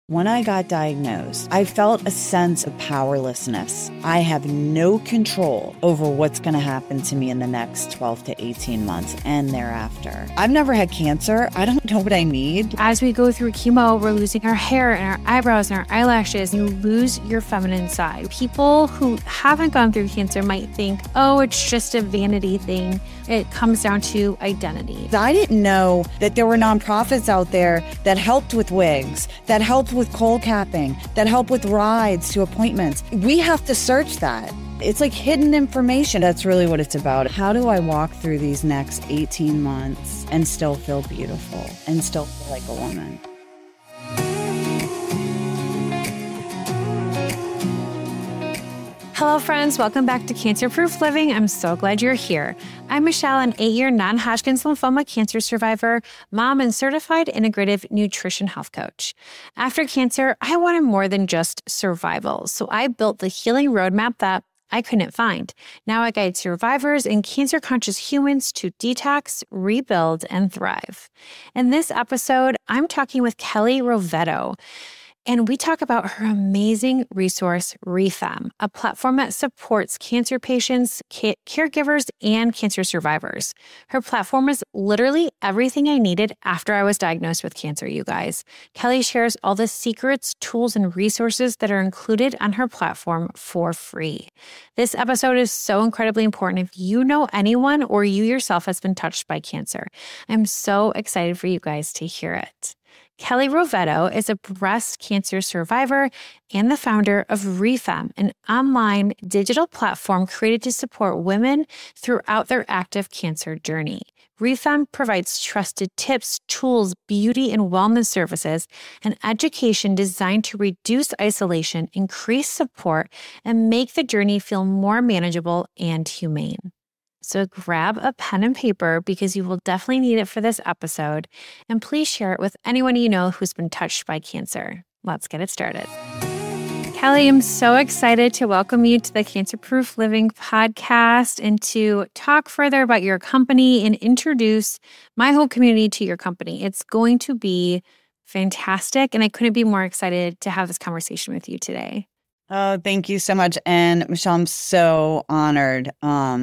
When I got diagnosed, I felt a sense of powerlessness. I have no control over what's going to happen to me in the next 12 to 18 months and thereafter. I've never had cancer. I don't know what I need. As we go through chemo, we're losing our hair and our eyebrows and our eyelashes. You lose your feminine side. People who haven't gone through cancer might think, oh, it's just a vanity thing. It comes down to identity. I didn't know that there were nonprofits out there that helped with wigs, that helped with cold capping, that help with rides to appointments. We have to search that. It's like hidden information. That's really what it's about. How do I walk through these next 18 months and still feel beautiful and still feel like a woman? Hello, friends. Welcome back to Cancer Proof Living. I'm so glad you're here. I'm Michelle, an 8-year non-Hodgkin's lymphoma cancer survivor, mom, and certified integrative nutrition health coach. After cancer, I wanted more than just survival, so I built the healing roadmap that I couldn't find. Now I guide survivors and cancer-conscious humans to detox, rebuild, and thrive. In this episode, I'm talking with Kelly Rovetto. And we talk about her amazing resource, ReFem, a platform that supports cancer patients, caregivers, and cancer survivors. Her platform is literally everything I needed after I was diagnosed with cancer, you guys. Kelly shares all the secrets, tools, and resources that are included on her platform for free. This episode is so incredibly important if you know anyone or you yourself has been touched by cancer. I'm so excited for you guys to hear it. Kelly Rovetto is a breast cancer survivor and the founder of ReFem, an online digital platform created to support women throughout their active cancer journey. ReFem provides trusted tips, tools, beauty and wellness services, and education designed to reduce isolation, increase support, and make the journey feel more manageable and humane. So grab a pen and paper because you will definitely need it for this episode. And please share it with anyone you know who's been touched by cancer. Let's get it started. Kelly, I'm so excited to welcome you to the Cancer Proof Living podcast and to talk further about your company and introduce my whole community to your company. It's going to be fantastic, and I couldn't be more excited to have this conversation with you today. Oh, thank you so much. And Michelle, I'm so honored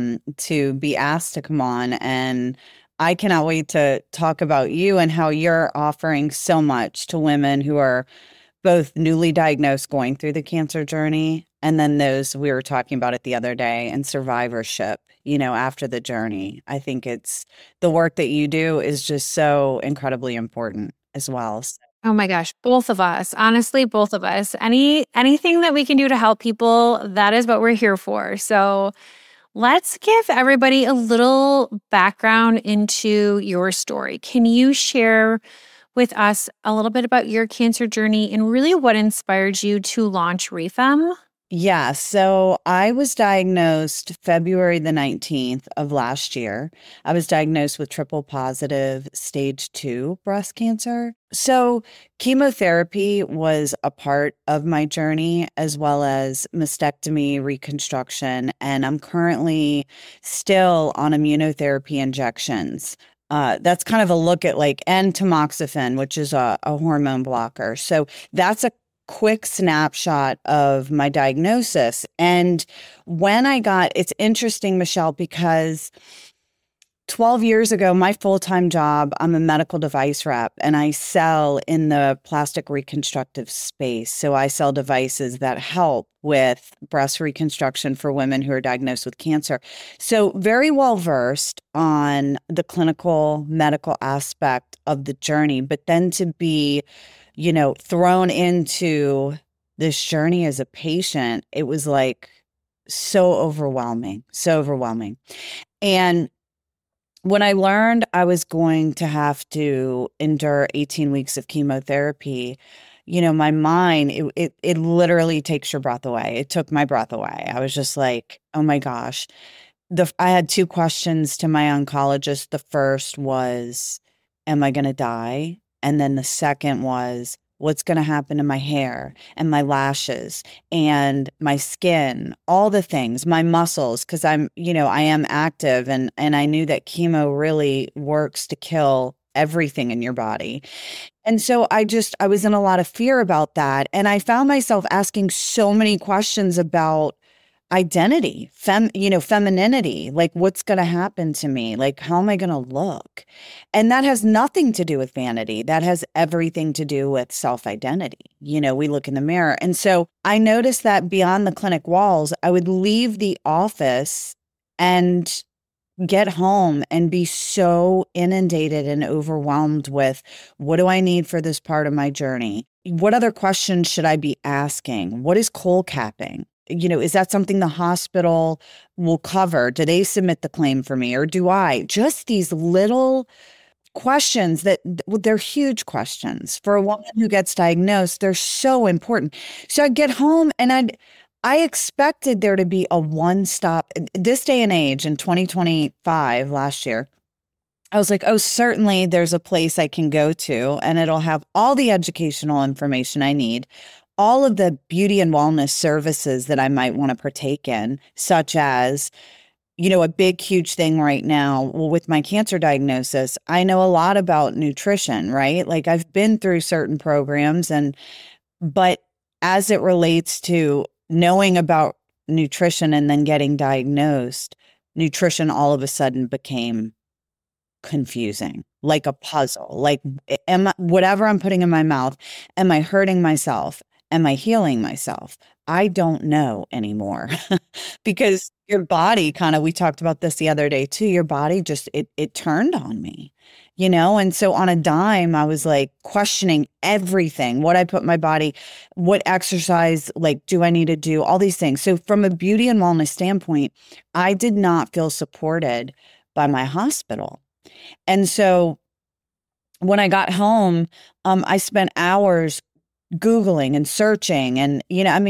to be asked to come on. And I cannot wait to talk about you and how you're offering so much to women who are both newly diagnosed going through the cancer journey, and then those we were talking about it the other day and survivorship, after the journey. I think it's the work that you do is just so incredibly important as well. Oh my gosh, both of us. Honestly, both of us. Anything that we can do to help people, that is what we're here for. So let's give everybody a little background into your story. Can you share with us a little bit about your cancer journey and really what inspired you to launch ReFem? Yeah, so I was diagnosed February the 19th of last year. I was diagnosed with triple positive stage 2 breast cancer. So chemotherapy was a part of my journey, as well as mastectomy, reconstruction, and I'm currently still on immunotherapy injections. That's kind of a look at and tamoxifen, which is a hormone blocker. So that's a quick snapshot of my diagnosis. And when it's interesting, Michelle, because 12 years ago, my full-time job, I'm a medical device rep and I sell in the plastic reconstructive space. So I sell devices that help with breast reconstruction for women who are diagnosed with cancer. So very well versed on the clinical medical aspect of the journey, but then to be thrown into this journey as a patient, it was so overwhelming. And when I learned I was going to have to endure 18 weeks of chemotherapy, my mind, it literally takes your breath away. It took my breath away. I was just like, oh my gosh. I had 2 questions to my oncologist. The first was, am I going to die? And then the second was, what's going to happen to my hair and my lashes and my skin, all the things, my muscles, because I am active and I knew that chemo really works to kill everything in your body. And so I was in a lot of fear about that. And I found myself asking so many questions about identity, femininity, like what's going to happen to me? Like, how am I going to look? And that has nothing to do with vanity. That has everything to do with self-identity. We look in the mirror. And so I noticed that beyond the clinic walls, I would leave the office and get home and be so inundated and overwhelmed with what do I need for this part of my journey? What other questions should I be asking? What is cold capping? Is that something the hospital will cover? Do they submit the claim for me or do I? Just these little questions that they're huge questions for a woman who gets diagnosed. They're so important. So I'd get home and I expected there to be a one-stop this day and age in 2025 last year. I was like, oh, certainly there's a place I can go to and it'll have all the educational information I need, all of the beauty and wellness services that I might want to partake in, such as, a big, huge thing right now. Well, with my cancer diagnosis, I know a lot about nutrition, right? Like I've been through certain programs but as it relates to knowing about nutrition and then getting diagnosed, nutrition all of a sudden became confusing, like a puzzle. Like, whatever I'm putting in my mouth, am I hurting myself? Am I healing myself? I don't know anymore because your body we talked about this the other day too. Your body just, it turned on me, And so on a dime, I was like questioning everything, what I put in my body, what exercise, like, do I need to do all these things? So from a beauty and wellness standpoint, I did not feel supported by my hospital. And so when I got home, I spent hours Googling and searching and,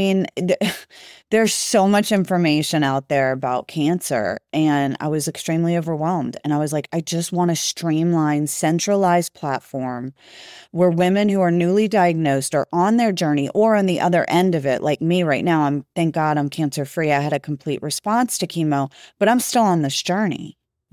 there's so much information out there about cancer and I was extremely overwhelmed. And I was like, I just want a streamlined, centralized platform where women who are newly diagnosed are on their journey or on the other end of it. Like me right now, thank God I'm cancer free. I had a complete response to chemo, but I'm still on this journey,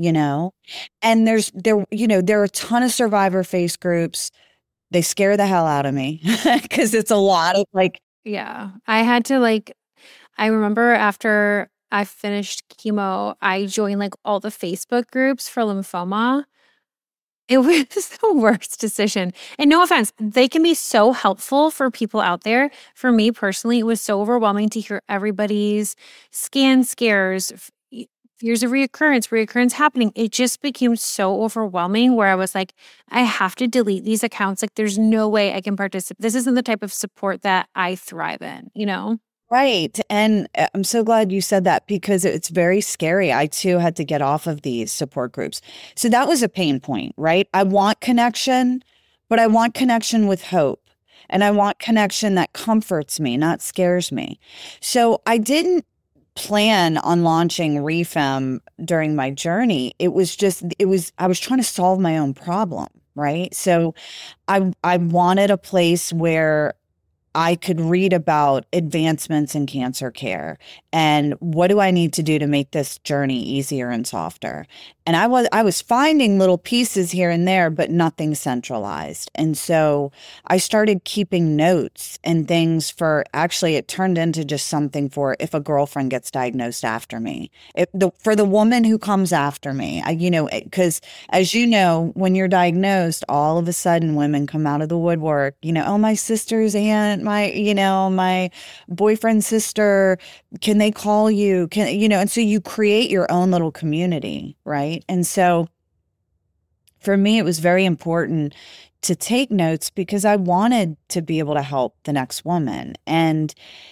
and there are a ton of survivor face groups. They scare the hell out of me because it's a lot of Yeah. I had to I remember after I finished chemo, I joined all the Facebook groups for lymphoma. It was the worst decision. And no offense, they can be so helpful for people out there. For me personally, it was so overwhelming to hear everybody's scan scares, fears of reoccurrence happening. It just became so overwhelming where I was like, I have to delete these accounts. There's no way I can participate. This isn't the type of support that I thrive in. Right. And I'm so glad you said that because it's very scary. I too had to get off of these support groups. So that was a pain point, right? I want connection, but I want connection with hope. And I want connection that comforts me, not scares me. So I didn't plan on launching Refem during my journey. I was trying to solve my own problem, right? So I wanted a place where I could read about advancements in cancer care and what do I need to do to make this journey easier and softer. And I was finding little pieces here and there, but nothing centralized. And so I started keeping notes and things it turned into just something for if a girlfriend gets diagnosed after me, for the woman who comes after me, because as you know, when you're diagnosed, all of a sudden women come out of the woodwork, oh, my sister's aunt, my boyfriend's sister, can they call you? And so you create your own little community, right? And so for me, it was very important to take notes because I wanted to be able to help the next woman. And,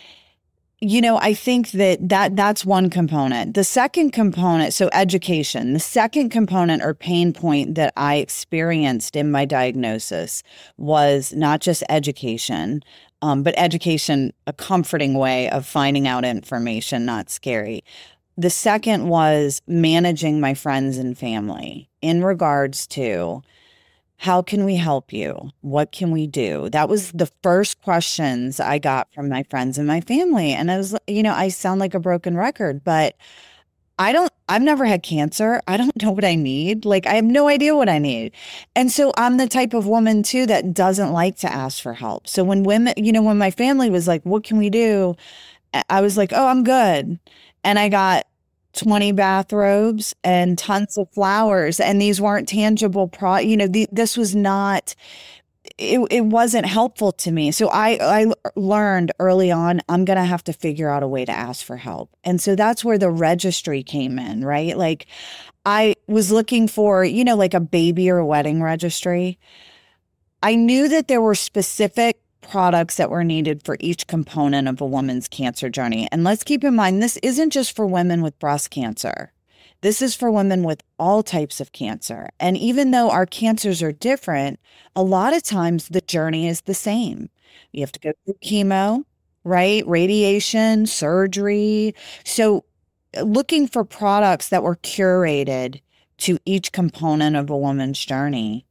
I think that's one component. The second component, so education, the second component or pain point that I experienced in my diagnosis was not just education, but education, a comforting way of finding out information, not scary. The second was managing my friends and family in regards to how can we help you? What can we do? That was the first questions I got from my friends and my family. And I was, I sound like a broken record, but I've never had cancer. I don't know what I need. Like, I have no idea what I need. And so I'm the type of woman too that doesn't like to ask for help. So when women, when my family was like, what can we do? I was like, oh, I'm good. And I got 20 bathrobes and tons of flowers. And these weren't tangible this was not it wasn't helpful to me. So I learned early on, I'm going to have to figure out a way to ask for help. And so that's where the registry came in, right? Like I was looking for, like a baby or wedding registry. I knew that there were specific products that were needed for each component of a woman's cancer journey. And let's keep in mind, this isn't just for women with breast cancer. This is for women with all types of cancer. And even though our cancers are different, a lot of times the journey is the same. You have to go through chemo, right? Radiation, surgery. So looking for products that were curated to each component of a woman's journey.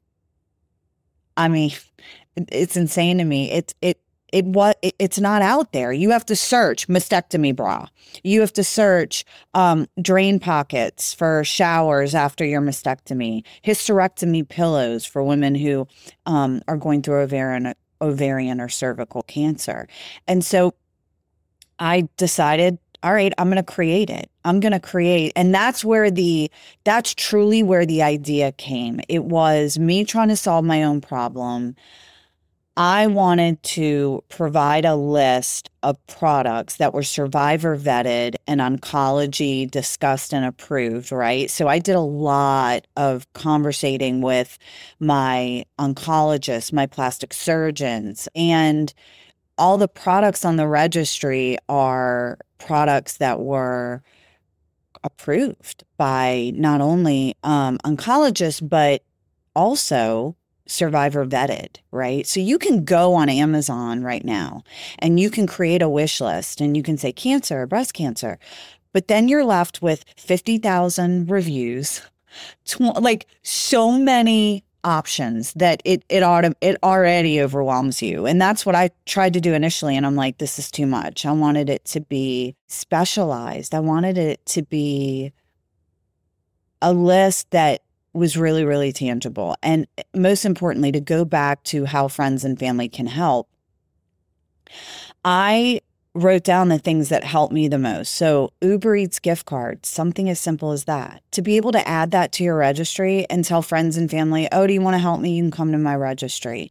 I mean, it's insane to me. It's not out there. You have to search mastectomy bra. You have to search drain pockets for showers after your mastectomy, hysterectomy pillows for women who are going through ovarian or cervical cancer. And so I decided, all right, I'm going to create it. I'm going to create. And that's truly where the idea came. It was me trying to solve my own problem. I wanted to provide a list of products that were survivor vetted and oncology discussed and approved, right? So I did a lot of conversating with my oncologists, my plastic surgeons, and all the products on the registry are products that were approved by not only oncologists, but also survivor vetted, right? So you can go on Amazon right now and you can create a wish list and you can say cancer, breast cancer, but then you're left with 50,000 reviews, like so many options that it already overwhelms you. And that's what I tried to do initially. And I'm like, this is too much. I wanted it to be specialized. I wanted it to be a list that was really, really tangible. And most importantly, to go back to how friends and family can help, I wrote down the things that helped me the most. So Uber Eats gift cards, something as simple as that. To be able to add that to your registry and tell friends and family, oh, do you want to help me? You can come to my registry.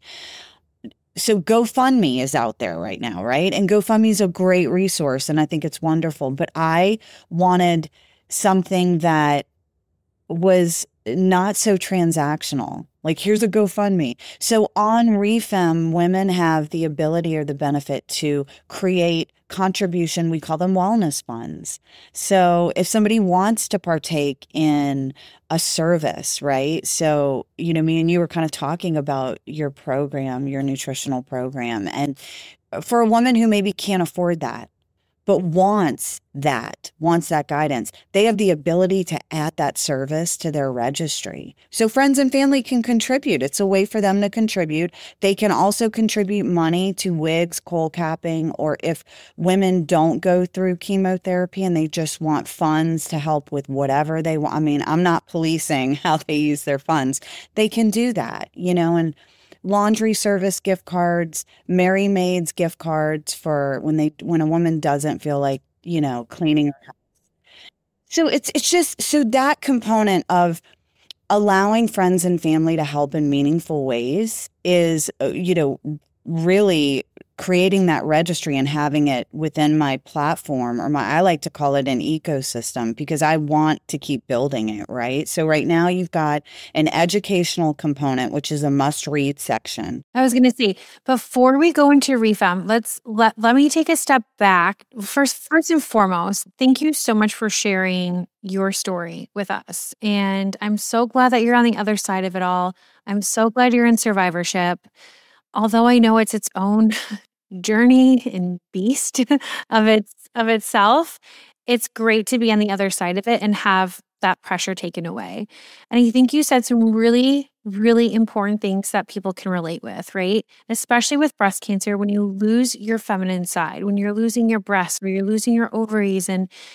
So GoFundMe is out there right now, right? And GoFundMe is a great resource and I think it's wonderful. But I wanted something that was not so transactional. Like, here's a GoFundMe. So on ReFem, women have the ability or the benefit to create contribution. We call them wellness funds. So if somebody wants to partake in a service, right? So, me and you were kind of talking about your program, your nutritional program. And for a woman who maybe can't afford that, but wants that guidance, they have the ability to add that service to their registry. So friends and family can contribute. It's a way for them to contribute. They can also contribute money to wigs, coal capping, or if women don't go through chemotherapy and they just want funds to help with whatever they want. I mean, I'm not policing how they use their funds. They can do that, and laundry service gift cards, Merry Maids gift cards for when a woman doesn't feel like, cleaning her house. So it's just so that component of allowing friends and family to help in meaningful ways is, really creating that registry and having it within my platform I like to call it an ecosystem because I want to keep building it, right? So right now you've got an educational component, which is a must read section. I was going to say, before we go into ReFem, let me take a step back. First and foremost, thank you so much for sharing your story with us. And I'm so glad that you're on the other side of it all. I'm so glad you're in survivorship. Although I know it's its own journey and beast of itself, it's great to be on the other side of it and have that pressure taken away. And I think you said some really, really important things that people can relate with, right? Especially with breast cancer, when you lose your feminine side, when you're losing your breasts, when you're losing your ovaries, and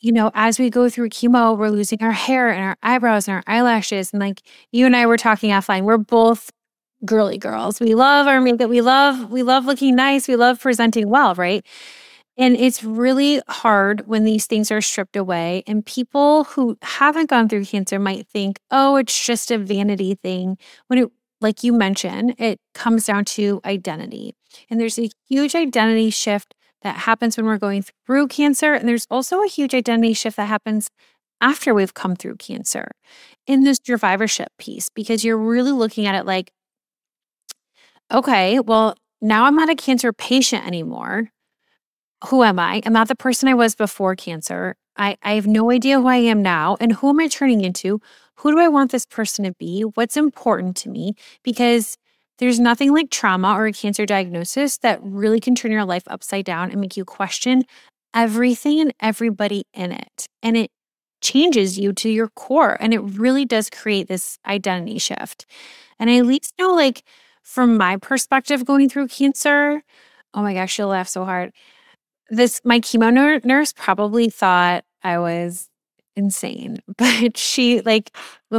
as we go through chemo, we're losing our hair and our eyebrows and our eyelashes. And like you and I were talking offline, we're both girly girls. We love our makeup. We love looking nice. We love presenting well, right? And it's really hard when these things are stripped away. And people who haven't gone through cancer might think, oh, it's just a vanity thing. When it, like you mentioned, it comes down to identity. And there's a huge identity shift that happens when we're going through cancer. And there's also a huge identity shift that happens after we've come through cancer in this survivorship piece, because you're really looking at it like, okay, well, now I'm not a cancer patient anymore. Who am I? I'm not the person I was before cancer. I have no idea who I am now. And who am I turning into? Who do I want this person to be? What's important to me? Because there's nothing like trauma or a cancer diagnosis that really can turn your life upside down and make you question everything and everybody in it. And it changes you to your core. And it really does create this identity shift. And I at least know, like, from my perspective going through cancer, oh my gosh, she'll laugh so hard. My chemo nurse probably thought I was insane, but she like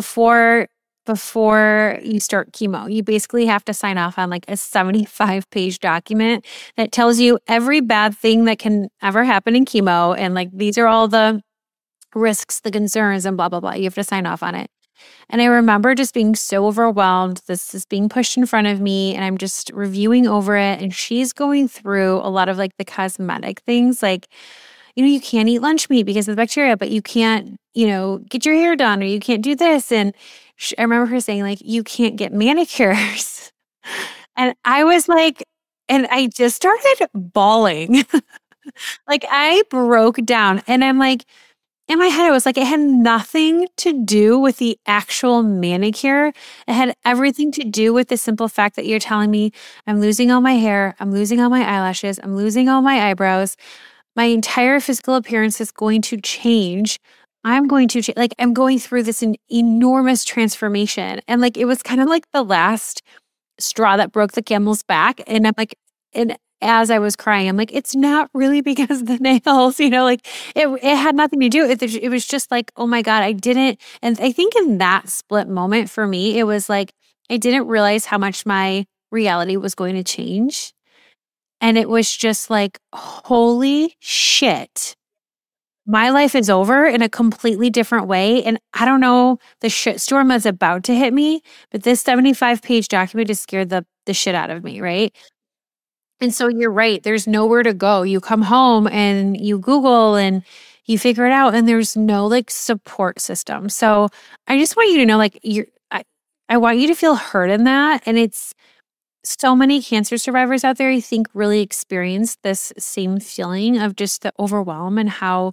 before you start chemo, you basically have to sign off on like a 75-page document that tells you every bad thing that can ever happen in chemo, and like these are all the risks, the concerns, and blah blah blah. You have to sign off on it. And I remember just being so overwhelmed. This is being pushed in front of me, and I'm just reviewing over it. And she's going through a lot of like the cosmetic things, like, you can't eat lunch meat because of the bacteria, but you can't, get your hair done, or you can't do this. And I remember her saying, like, you can't get manicures. And I was like, and I just started bawling. Like, I broke down, and I'm like, in my head, I was like, it had nothing to do with the actual manicure. It had everything to do with the simple fact that you're telling me I'm losing all my hair, I'm losing all my eyelashes, I'm losing all my eyebrows. My entire physical appearance is going to change. I'm going to change. Like, I'm going through this enormous transformation. And like, it was kind of like the last straw that broke the camel's back. And I'm like, and as I was crying, I'm like, it's not really because of the nails, like it had nothing to do. It was just like, oh my God, I didn't. And I think in that split moment for me, it was like, I didn't realize how much my reality was going to change. And it was just like, holy shit. My life is over in a completely different way. And I don't know, the shitstorm that's about to hit me, but this 75-page document just scared the shit out of me, right? And so you're right, there's nowhere to go. You come home and you Google and you figure it out, and there's no like support system. So I just want you to know, like, I want you to feel heard in that. And it's so many cancer survivors out there, I think, really experience this same feeling of just the overwhelm and how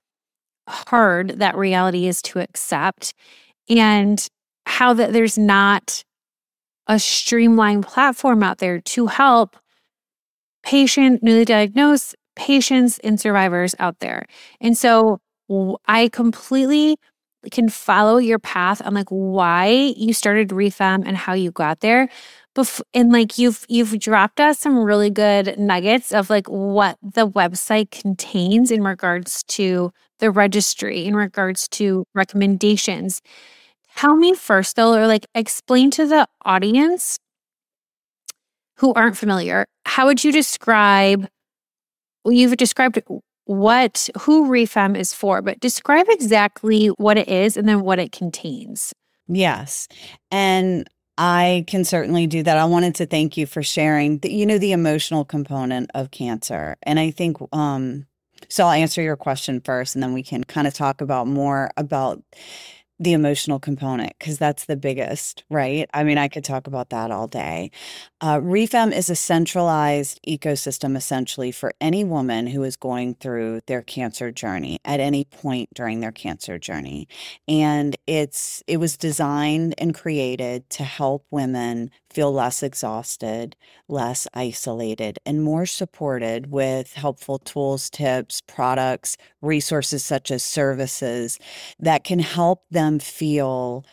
hard that reality is to accept, and how that there's not a streamlined platform out there to help newly diagnosed patients and survivors out there. And so I completely can follow your path on like why you started ReFem and how you got there. And like you've dropped us some really good nuggets of like what the website contains in regards to the registry, in regards to recommendations. Tell me first though, or like explain to the audience who aren't familiar, how would you describe, well, you've described who ReFem is for, but describe exactly what it is and then what it contains. Yes. And I can certainly do that. I wanted to thank you for sharing the emotional component of cancer. And I think, so I'll answer your question first, and then we can kind of talk about more about the emotional component, because that's the biggest, right? I mean, I could talk about that all day. ReFem is a centralized ecosystem essentially for any woman who is going through their cancer journey at any point during their cancer journey. And it was designed and created to help women feel less exhausted, less isolated, and more supported with helpful tools, tips, products, resources such as services that can help them feel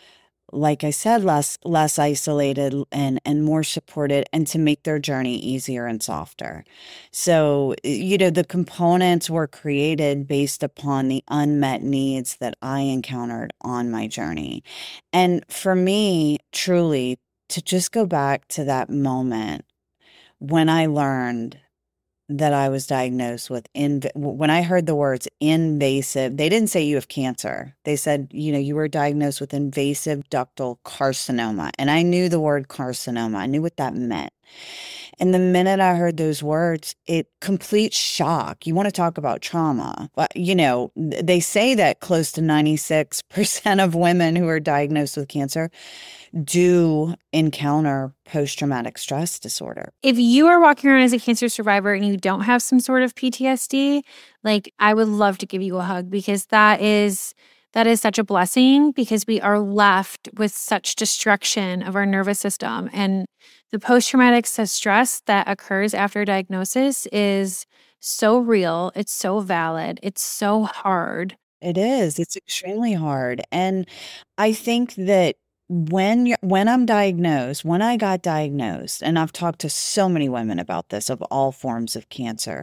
like I said, less isolated and more supported, and to make their journey easier and softer. So, the components were created based upon the unmet needs that I encountered on my journey. And for me, truly, to just go back to that moment when I learned that I was diagnosed with when I heard the words invasive, they didn't say you have cancer. They said, you were diagnosed with invasive ductal carcinoma. And I knew the word carcinoma. I knew what that meant. And the minute I heard those words, it complete shock. You want to talk about trauma. But, they say that close to 96% of women who are diagnosed with cancer do encounter post-traumatic stress disorder. If you are walking around as a cancer survivor and you don't have some sort of PTSD, like I would love to give you a hug, because that is such a blessing, because we are left with such destruction of our nervous system. And the post-traumatic stress that occurs after diagnosis is so real. It's so valid. It's so hard. It is. It's extremely hard. And I think that when I'm diagnosed, when I got diagnosed, and I've talked to so many women about this of all forms of cancer,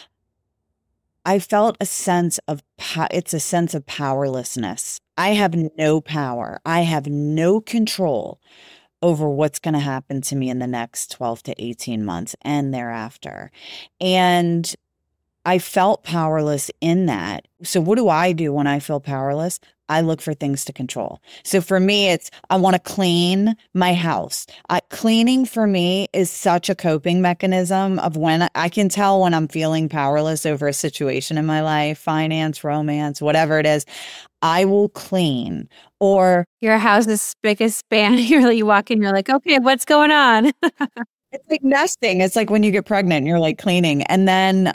I felt a sense of it's a sense of powerlessness. I have no power. I have no control over what's going to happen to me in the next 12 to 18 months and thereafter. And I felt powerless in that. So what do I do when I feel powerless? I look for things to control. So for me, it's I want to clean my house. Cleaning for me is such a coping mechanism of when I can tell when I'm feeling powerless over a situation in my life, finance, romance, whatever it is. I will clean. Or your house is big as span. You walk in, you're like, okay, what's going on? it's like nesting. It's like when you get pregnant and you're like cleaning. And then,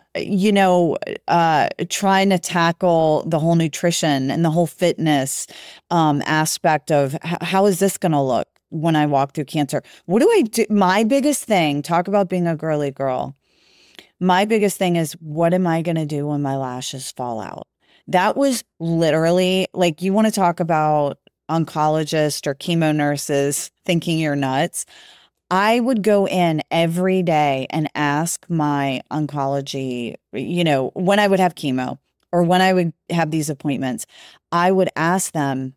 trying to tackle the whole nutrition and the whole fitness aspect of how is this going to look when I walk through cancer? What do I do? My biggest thing, talk about being a girly girl. My biggest thing is, what am I going to do when my lashes fall out? That was literally like, you want to talk about oncologists or chemo nurses thinking you're nuts. I would go in every day and ask my oncology, when I would have chemo or when I would have these appointments, I would ask them,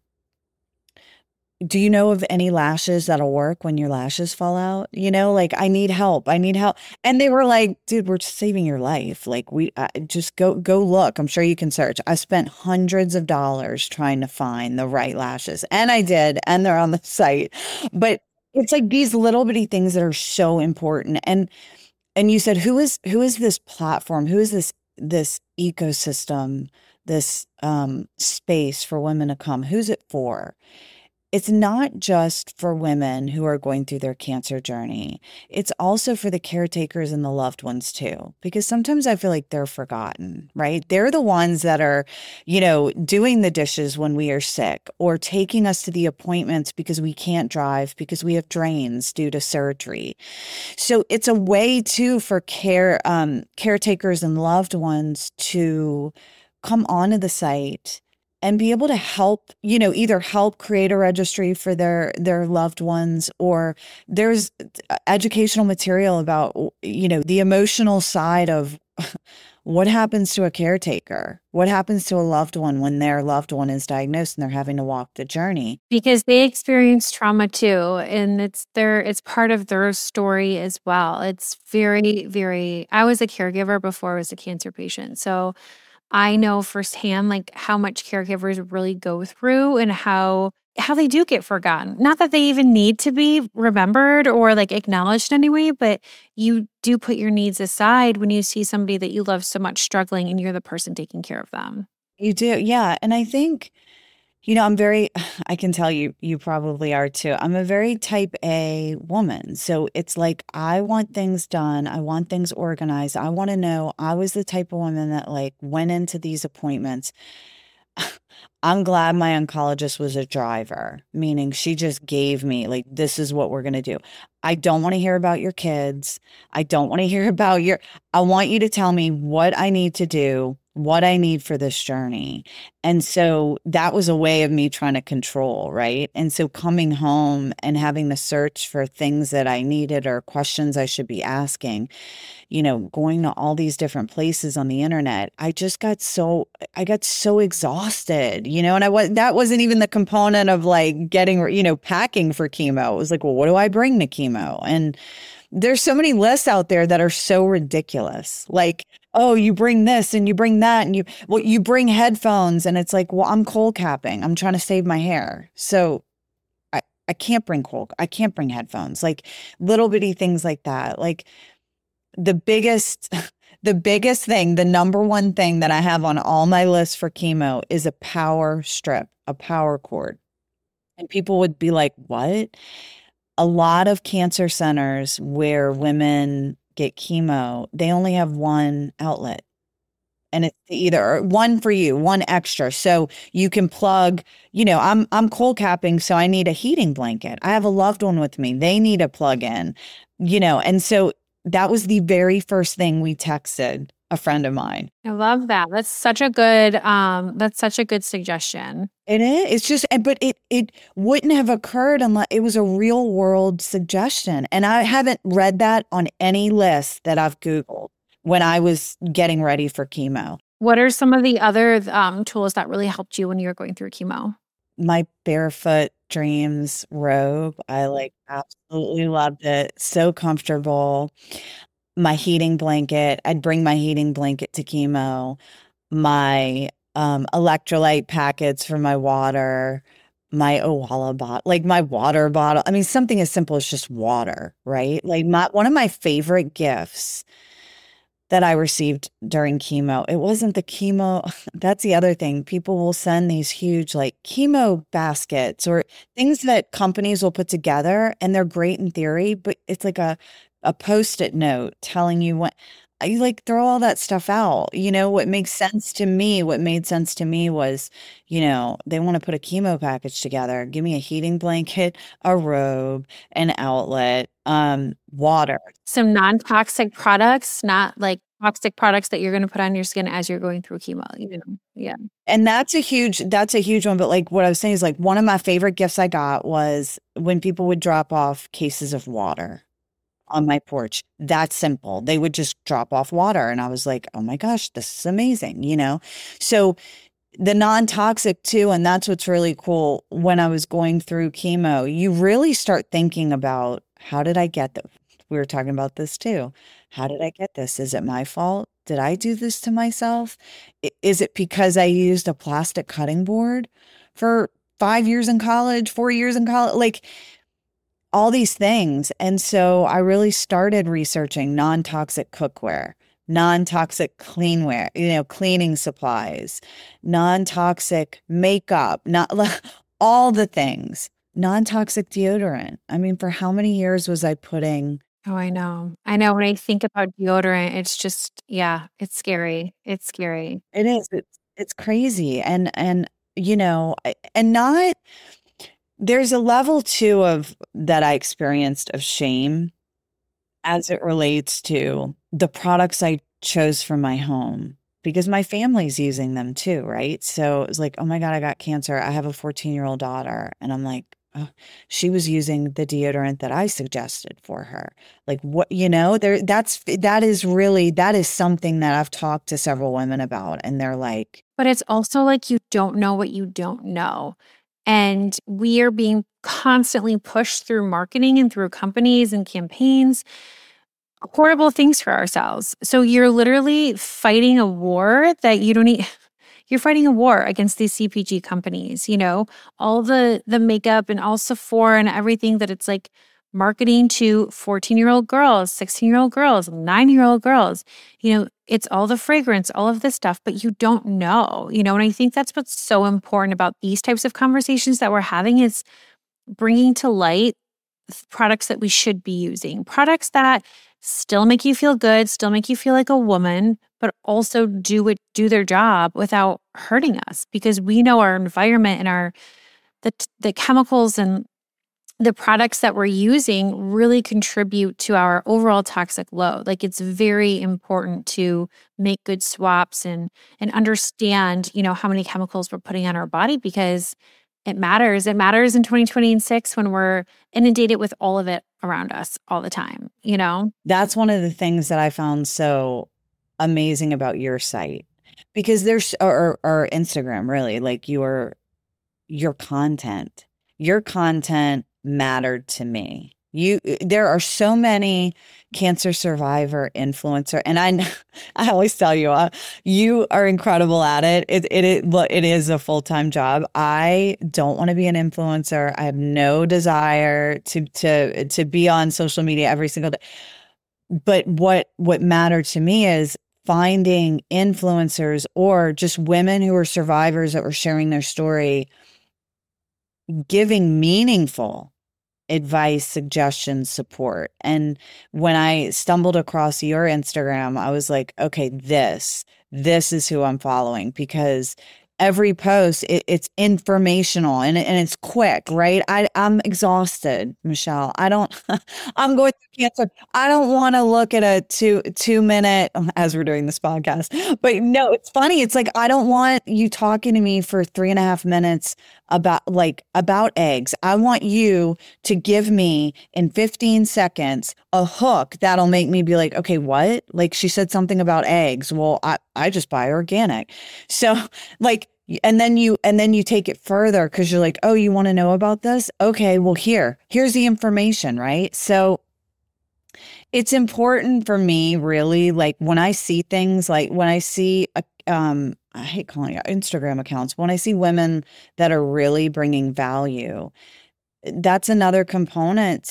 do you know of any lashes that'll work when your lashes fall out? Like I need help. I need help. And they were like, dude, we're saving your life. Like we just go look. I'm sure you can search. I spent hundreds of dollars trying to find the right lashes, and I did. And they're on the site, but it's like these little bitty things that are so important. And you said, who is this platform? Who is this ecosystem, this space for women to come? Who's it for? It's not just for women who are going through their cancer journey. It's also for the caretakers and the loved ones too, because sometimes I feel like they're forgotten, right? They're the ones that are, doing the dishes when we are sick, or taking us to the appointments because we can't drive because we have drains due to surgery. So it's a way too for caretakers and loved ones to come onto the site and be able to help, either help create a registry for their loved ones, or there's educational material about, the emotional side of what happens to a caretaker, what happens to a loved one when their loved one is diagnosed and they're having to walk the journey. Because they experience trauma too, and it's part of their story as well. It's very, very, I was a caregiver before I was a cancer patient. So I know firsthand like how much caregivers really go through, and how they do get forgotten. Not that they even need to be remembered or like acknowledged anyway, but you do put your needs aside when you see somebody that you love so much struggling and you're the person taking care of them. You do, yeah. And I think, I can tell you probably are too. I'm a very type A woman. So it's like, I want things done. I want things organized. I want to know. I was the type of woman that like went into these appointments. I'm glad my oncologist was a driver, meaning she just gave me like, this is what we're going to do. I don't want to hear about your kids. I don't want to hear about I want you to tell me what I need to do what I need for this journey. And so that was a way of me trying to control, right? And so coming home and having to search for things that I needed or questions I should be asking, going to all these different places on the internet, I got so exhausted, and that wasn't even the component of like getting, packing for chemo. It was like, well, what do I bring to chemo? And there's so many lists out there that are so ridiculous. Like, oh, you bring this and you bring that and you bring headphones and it's like, well, I'm cold capping. I'm trying to save my hair. So I I can't bring headphones. Like little bitty things like that. Like the biggest the biggest thing, the number one thing that I have on all my lists for chemo is a power strip, a power cord. And people would be like, "What?" A lot of cancer centers where women get chemo, they only have one outlet. And it's either one for you, one extra. So you can plug, I'm cold capping, so I need a heating blanket. I have a loved one with me. They need a plug in, and so that was the very first thing we texted a friend of mine. I love that. That's such a good suggestion. It is. It's just, but it wouldn't have occurred unless it was a real world suggestion. And I haven't read that on any list that I've Googled when I was getting ready for chemo. What are some of the other tools that really helped you when you were going through chemo? My Barefoot Dreams robe, I like absolutely loved it. So comfortable. My heating blanket, I'd bring my heating blanket to chemo. My electrolyte packets for my water, my Owala bottle, like my water bottle. I mean, something as simple as just water, right? Like one of my favorite gifts that I received during chemo. It wasn't the chemo. That's the other thing. People will send these huge like chemo baskets or things that companies will put together and they're great in theory, but it's like a post-it note telling you what you like throw all that stuff out. What makes sense to me, what made sense to me was, they want to put a chemo package together. Give me a heating blanket, a robe, an outlet, water. Some non-toxic products, not like toxic products that you're going to put on your skin as you're going through chemo, Yeah. And that's a huge one. But like what I was saying is like one of my favorite gifts I got was when people would drop off cases of water on my porch. That simple. They would just drop off water. And I was like, oh my gosh, this is amazing, So the non-toxic too, and that's what's really cool. When I was going through chemo, you really start thinking about how did I get this? We were talking about this too. How did I get this? Is it my fault? Did I do this to myself? Is it because I used a plastic cutting board for 5 years in college, 4 years in college? Like all these things. And so I really started researching non-toxic cookware, non-toxic cleanware, cleaning supplies, non-toxic makeup, not all the things, non-toxic deodorant. I mean, for how many years was I putting? Oh, I know. I know. When I think about deodorant, it's just, yeah, it's scary. It's scary. It is. It's crazy. And and not there's a level too of that I experienced of shame as it relates to the products I chose for my home because my family's using them too, right? So it was like, oh my God, I got cancer. I have a 14-year-old daughter. And I'm like, oh, she was using the deodorant that I suggested for her. Like what, that is something that I've talked to several women about. And they're like, but it's also like you don't know what you don't know. And we are being constantly pushed through marketing and through companies and campaigns, horrible things for ourselves. So you're literally fighting a war that you don't need. You're fighting a war against these CPG companies, all the makeup and all Sephora and everything that it's like marketing to 14-year-old girls, 16-year-old girls, 9-year-old girls. It's all the fragrance, all of this stuff, but you don't know, and I think that's what's so important about these types of conversations that we're having is bringing to light products that we should be using, products that still make you feel good, still make you feel like a woman, but also do their job without hurting us because we know our environment and the chemicals and the products that we're using really contribute to our overall toxic load. Like it's very important to make good swaps and understand, how many chemicals we're putting on our body because it matters. It matters in 2026 when we're inundated with all of it around us all the time. That's one of the things that I found so amazing about your site because there's or Instagram really, like your content. Your content mattered to me. There are so many cancer survivor influencer, and I always tell you, you are incredible at it. It is a full-time job. I don't want to be an influencer. I have no desire to be on social media every single day. But what mattered to me is finding influencers or just women who are survivors that were sharing their story, giving meaningful advice, suggestions, support. And when I stumbled across your Instagram, I was like, okay, this is who I'm following because every post it's informational and it's quick, right? I'm exhausted, Michelle. I don't I'm going through cancer. I don't want to look at a two minute as we're doing this podcast. But no, it's funny. It's like I don't want you talking to me for 3.5 minutes about eggs. I want you to give me in 15 seconds a hook that'll make me be like, okay, what? Like she said something about eggs. Well, I just buy organic. So like, and then you take it further because you're like, oh, you want to know about this? Okay, well, here's the information, right? So it's important for me, really, like when I see things, like when I see, I hate calling it Instagram accounts, when I see women that are really bringing value, that's another component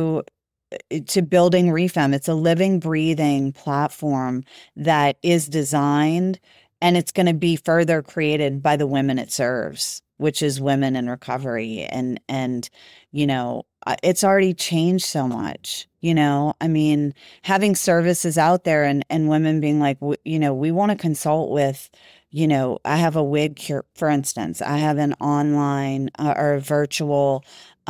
to building ReFemme. It's a living, breathing platform that is designed and it's going to be further created by the women it serves, which is women in recovery. And it's already changed so much. I mean, having services out there and women being like, we want to consult with, I have a wig cure, for instance. I have an online or a virtual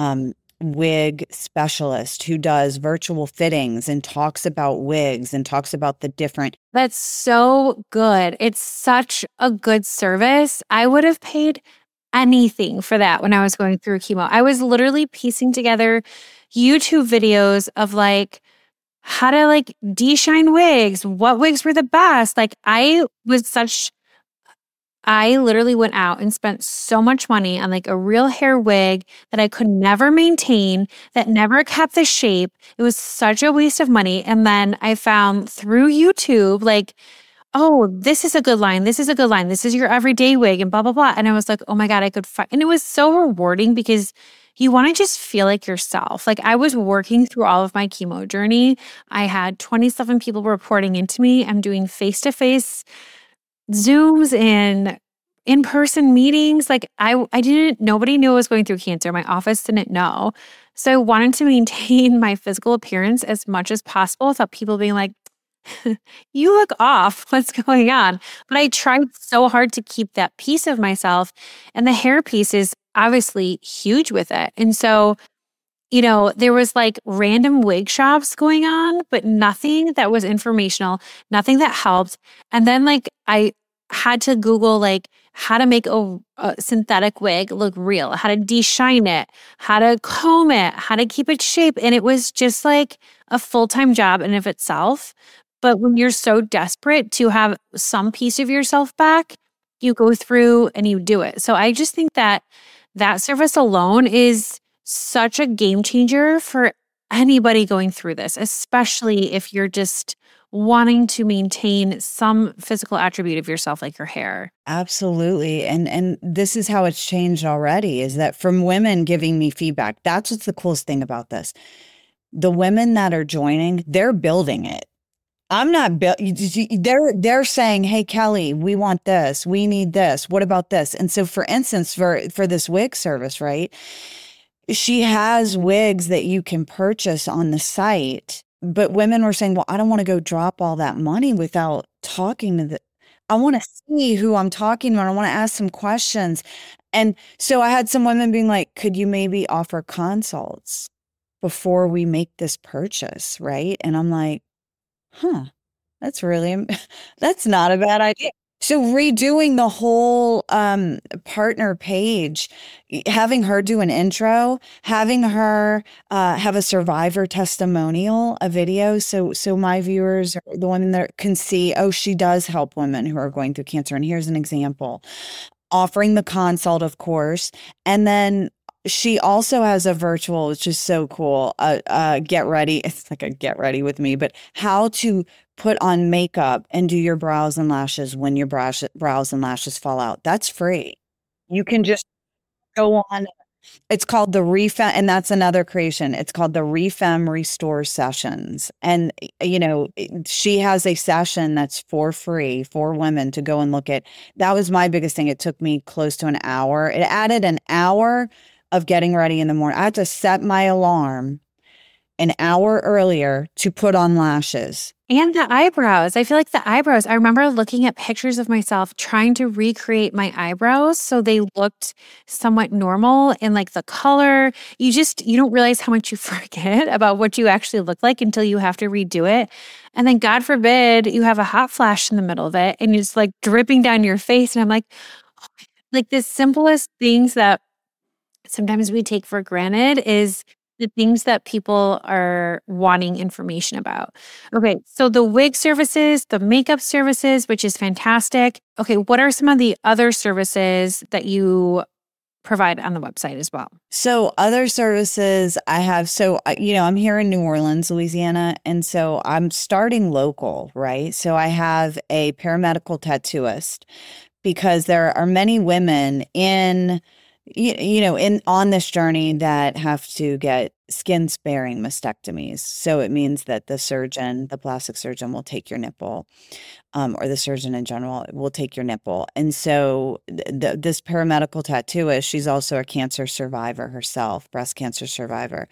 wig specialist who does virtual fittings and talks about wigs and talks about the different. That's so good. It's such a good service. I would have paid anything for that when I was going through chemo. I was literally piecing together YouTube videos of like how to like de-shine wigs, what wigs were the best. Like I literally went out and spent so much money on like a real hair wig that I could never maintain, that never kept the shape. It was such a waste of money. And then I found through YouTube, like, oh, this is a good line. This is a good line. This is your everyday wig and blah, blah, blah. And I was like, oh my God, I could find, and it was so rewarding because you want to just feel like yourself. Like I was working through all of my chemo journey. I had 27 people reporting into me. I'm doing face-to-face Zooms and in-person meetings. Like nobody knew I was going through cancer. My office didn't know. So I wanted to maintain my physical appearance as much as possible without people being like, you look off. What's going on? But I tried so hard to keep that piece of myself. And the hair piece is obviously huge with it. And so, there was like random wig shops going on, but nothing that was informational, nothing that helped. And then like I had to Google like how to make a synthetic wig look real, how to de-shine it, how to comb it, how to keep its shape. And it was just like a full-time job in of itself. But when you're so desperate to have some piece of yourself back, you go through and you do it. So I just think that service alone is such a game changer for anybody going through this, especially if you're just wanting to maintain some physical attribute of yourself, like your hair. Absolutely. And this is how it's changed already, is that from women giving me feedback. That's what's the coolest thing about this. The women that are joining, they're building it. I'm not built. They're saying, "Hey, Kelly, we want this. We need this. What about this?" And so, for instance, for this wig service, right? She has wigs that you can purchase on the site, but women were saying, "Well, I don't want to go drop all that money without talking to I want to see who I'm talking to. I want to ask some questions." And so I had some women being like, could you maybe offer consults before we make this purchase? Right. And I'm like, huh, that's really, that's not a bad idea. So redoing the whole partner page, having her do an intro, having her have a survivor testimonial, a video, so my viewers, are the women that can see, oh, she does help women who are going through cancer, and here's an example. Offering the consult, of course, and then she also has a virtual, which is so cool. Get ready. It's like a get ready with me, but how to put on makeup and do your brows and lashes when your brows and lashes fall out. That's free. You can just go on. It's called the Refem, and that's another creation. It's called the Refem Restore Sessions. And, she has a session that's for free for women to go and look at. That was my biggest thing. It took me close to an hour. It added an hour of getting ready in the morning. I had to set my alarm an hour earlier to put on lashes. And the eyebrows. I feel like the eyebrows, I remember looking at pictures of myself trying to recreate my eyebrows so they looked somewhat normal, and like the color. You don't realize how much you forget about what you actually look like until you have to redo it. And then God forbid you have a hot flash in the middle of it and it's like dripping down your face. And I'm like the simplest things that sometimes we take for granted is the things that people are wanting information about. Okay, so the wig services, the makeup services, which is fantastic. Okay, what are some of the other services that you provide on the website as well? So other services I have, I'm here in New Orleans, Louisiana, and so I'm starting local, right? So I have a paramedical tattooist because there are many women in on this journey that have to get skin sparing mastectomies. So it means that the plastic surgeon will take your nipple, or the surgeon in general will take your nipple. And so this paramedical tattooist, she's also a cancer survivor herself, breast cancer survivor.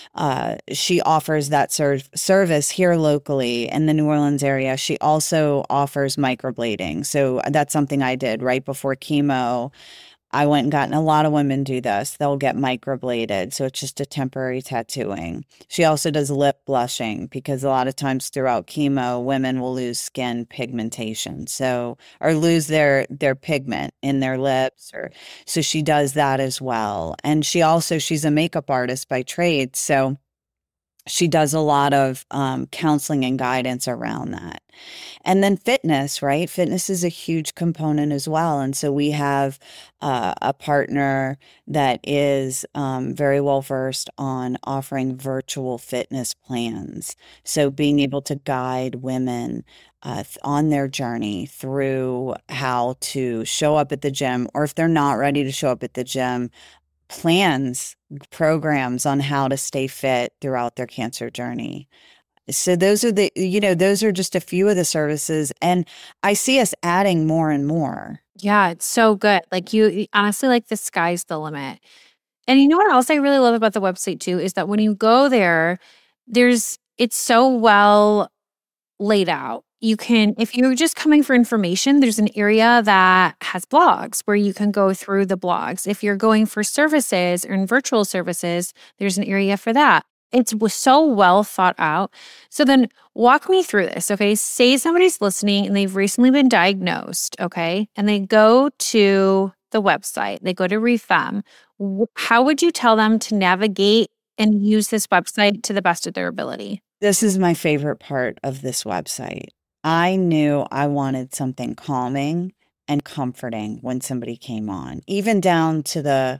She offers that service here locally in the New Orleans area. She also offers microblading. So that's something I did right before chemo. I went and gotten a lot of women do this. They'll get microbladed. So it's just a temporary tattooing. She also does lip blushing because a lot of times throughout chemo, women will lose skin pigmentation. So, or lose their pigment in their lips, or so she does that as well. And she's a makeup artist by trade. So she does a lot of counseling and guidance around that. And then fitness, right? Fitness is a huge component as well. And so we have a partner that is very well versed on offering virtual fitness plans. So being able to guide women on their journey through how to show up at the gym, or if they're not ready to show up at the gym, plans, programs on how to stay fit throughout their cancer journey. So those are just a few of the services, and I see us adding more and more. Yeah, it's so good. Like you honestly, like the sky's the limit. And you know what else I really love about the website too is that when you go there, it's so well laid out. You can, if you're just coming for information, there's an area that has blogs where you can go through the blogs. If you're going for services or in virtual services, there's an area for that. Was so well thought out. So then walk me through this, okay? Say somebody's listening and they've recently been diagnosed, okay? And they go to the website, they go to Refem. How would you tell them to navigate and use this website to the best of their ability? This is my favorite part of this website. I knew I wanted something calming and comforting when somebody came on, even down to the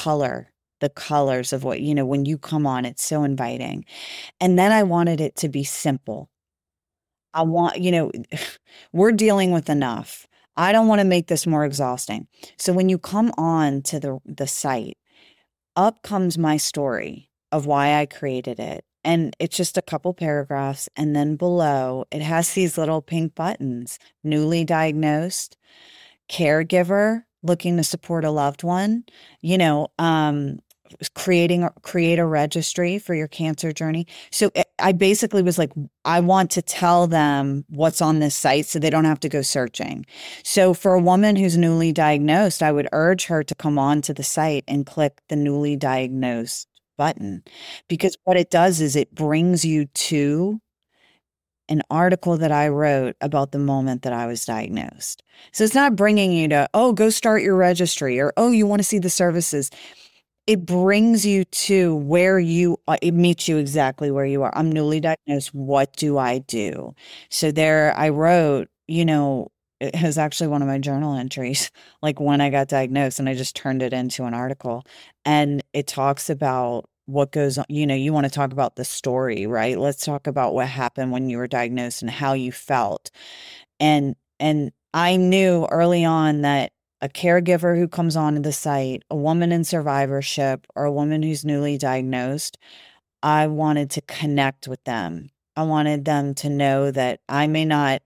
colors of what, when you come on, it's so inviting. And then I wanted it to be simple. I want, we're dealing with enough. I don't want to make this more exhausting. So when you come on to the site, up comes my story of why I created it. And it's just a couple paragraphs. And then below, it has these little pink buttons: newly diagnosed, caregiver looking to support a loved one, create a registry for your cancer journey. So I basically was like, I want to tell them what's on this site so they don't have to go searching. So for a woman who's newly diagnosed, I would urge her to come on to the site and click the newly diagnosed button, because what it does is it brings you to an article that I wrote about the moment that I was diagnosed. So it's not bringing you to, oh, go start your registry, or, oh, you want to see the services. It brings you to where you it meets you exactly where you are. I'm newly diagnosed. What do I do? So there I wrote, it was actually one of my journal entries, like when I got diagnosed, and I just turned it into an article. And it talks about what goes on. You want to talk about the story, right? Let's talk about what happened when you were diagnosed and how you felt. And I knew early on that a caregiver who comes onto the site, a woman in survivorship, or a woman who's newly diagnosed, I wanted to connect with them. I wanted them to know that I may not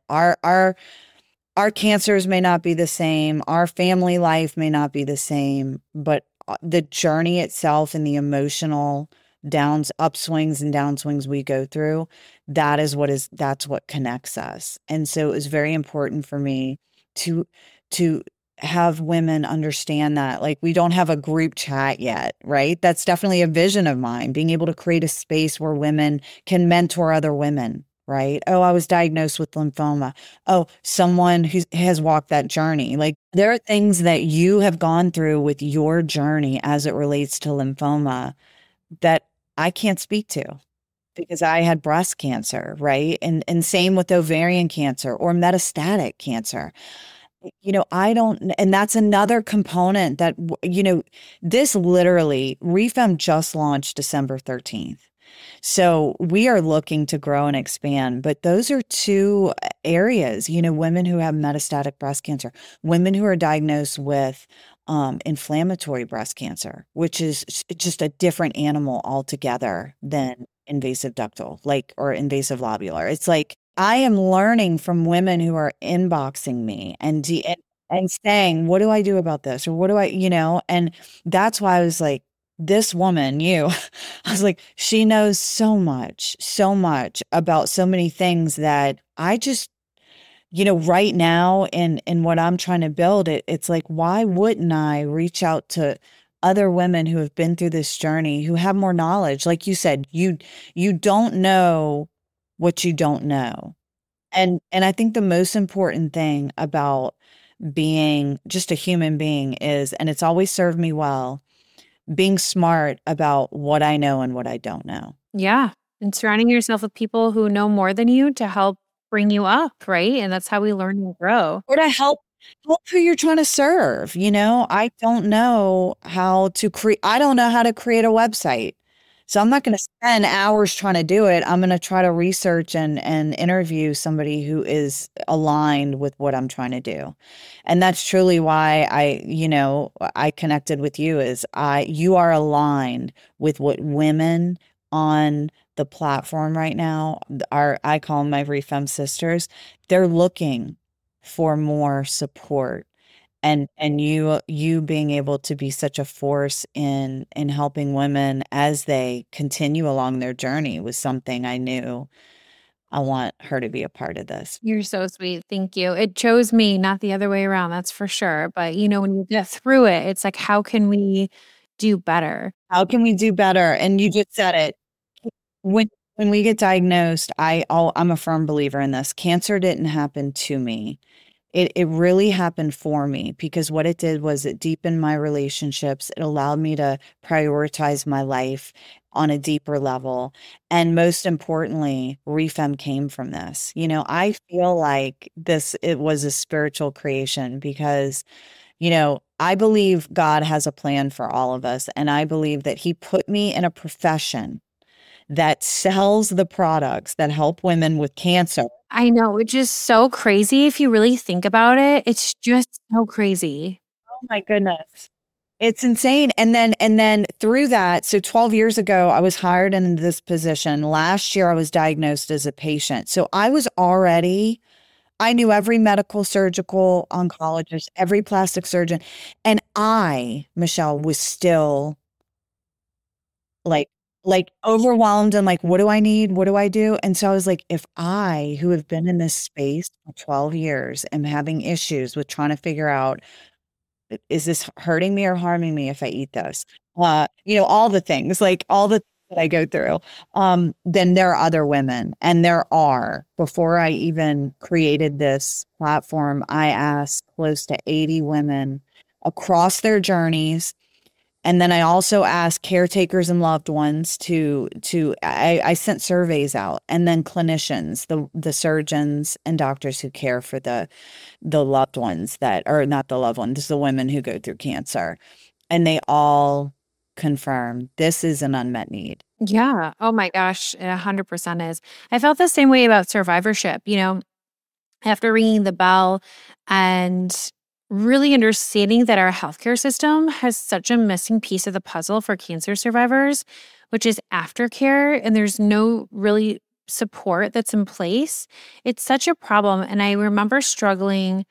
our cancers may not be the same, our family life may not be the same, but the journey itself and the emotional upswings and downswings we go through, that's what connects us. And so it was very important for me to to have women understand that, like, we don't have a group chat yet, right? That's definitely a vision of mine, being able to create a space where women can mentor other women, right? Oh, I was diagnosed with lymphoma. Oh, someone who has walked that journey. Like, there are things that you have gone through with your journey as it relates to lymphoma that I can't speak to, because I had breast cancer, right? And same with ovarian cancer or metastatic cancer. I don't, and that's another component that, this literally, Refem just launched December 13th. So we are looking to grow and expand, but those are two areas, women who have metastatic breast cancer, women who are diagnosed with inflammatory breast cancer, which is just a different animal altogether than invasive ductal, like, or invasive lobular. It's like I am learning from women who are inboxing me and saying, what do I do about this? Or what do and that's why I was like, this woman, I was like, she knows so much about so many things that I just, right now in what I'm trying to build, it's like, why wouldn't I reach out to other women who have been through this journey, who have more knowledge? Like you said, you don't know what you don't know. And I think the most important thing about being just a human being is, and it's always served me well, being smart about what I know and what I don't know. Yeah. And surrounding yourself with people who know more than you to help bring you up, right? And that's how we learn and grow. Or to help who you're trying to serve. I don't know how to create a website. So I'm not going to spend hours trying to do it. I'm going to try to research and interview somebody who is aligned with what I'm trying to do. And that's truly why I connected with you, is you are aligned with what women on the platform right now I call them my Refem sisters. They're looking for more support, and you being able to be such a force in helping women as they continue along their journey was something I knew I want her to be a part of this. You're so sweet. Thank you. It chose me, not the other way around. That's for sure. But when you get through it, it's like, how can we do better? How can we do better? And you just said it. When we get diagnosed, I'm a firm believer in this. Cancer didn't happen to me. It really happened for me, because what it did was it deepened my relationships. It allowed me to prioritize my life on a deeper level. And most importantly, Refem came from this. I feel like it was a spiritual creation, because, I believe God has a plan for all of us. And I believe that He put me in a profession that sells the products that help women with cancer. I know, which is so crazy if you really think about it. It's just so crazy. Oh my goodness. It's insane. And then through that, so 12 years ago, I was hired in this position. Last year, I was diagnosed as a patient. So I knew every medical surgical oncologist, every plastic surgeon. And Michelle, was still like overwhelmed and like, what do I need? What do I do? And so I was like, if I, who have been in this space for 12 years, am having issues with trying to figure out, is this hurting me or harming me if I eat this? All the things, like all the things that I go through. Then there are other women, and there are. Before I even created this platform, I asked close to 80 women across their journeys, and then I also asked caretakers and loved ones I sent surveys out, and then clinicians, the surgeons and doctors who care for the loved ones that or not the loved ones, the women who go through cancer. And they all confirm this is an unmet need. Yeah. Oh my gosh, it 100% is. I felt the same way about survivorship, after ringing the bell and really understanding that our healthcare system has such a missing piece of the puzzle for cancer survivors, which is aftercare, and there's no really support that's in place. It's such a problem. And I remember struggling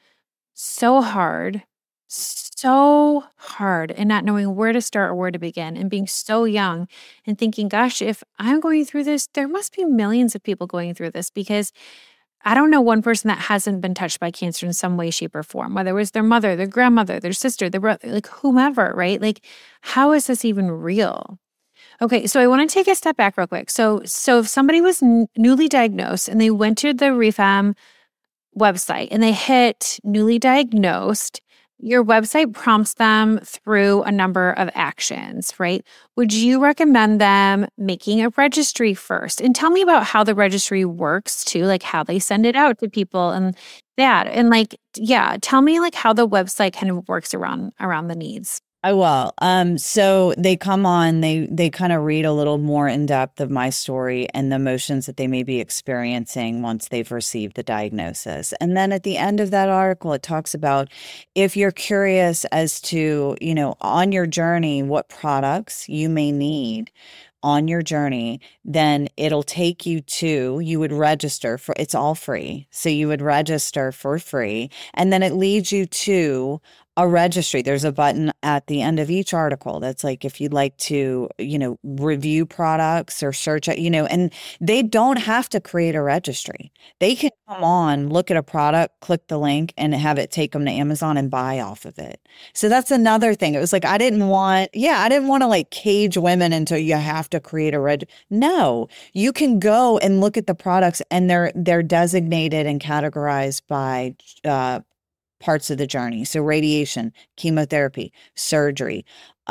so hard, and not knowing where to start or where to begin, and being so young and thinking, gosh, if I'm going through this, there must be millions of people going through this, because I don't know one person that hasn't been touched by cancer in some way, shape, or form, whether it was their mother, their grandmother, their sister, their brother, like whomever, right? Like, how is this even real? Okay, so I want to take a step back real quick. So if somebody was newly diagnosed and they went to the ReFam website and they hit newly diagnosed, your website prompts them through a number of actions, right? Would you recommend them making a registry first? And tell me about how the registry works too, like how they send it out to people and that. And like, yeah, tell me like how the website kind of works around the needs. I will. So they come on, they kind of read a little more in depth of my story and the emotions that they may be experiencing once they've received the diagnosis. And then at the end of that article, it talks about if you're curious as to, on your journey, what products you may need on your journey, then it'll take you would register for, it's all free. So you would register for free, and then it leads you to a registry. There's a button at the end of each article that's like, if you'd like to, review products or search it, and they don't have to create a registry. They can come on, look at a product, click the link, and have it take them to Amazon and buy off of it. So that's another thing. It was like, I didn't want to like cage women until you have to create a No, you can go and look at the products, and they're designated and categorized by parts of the journey. So radiation, chemotherapy, surgery,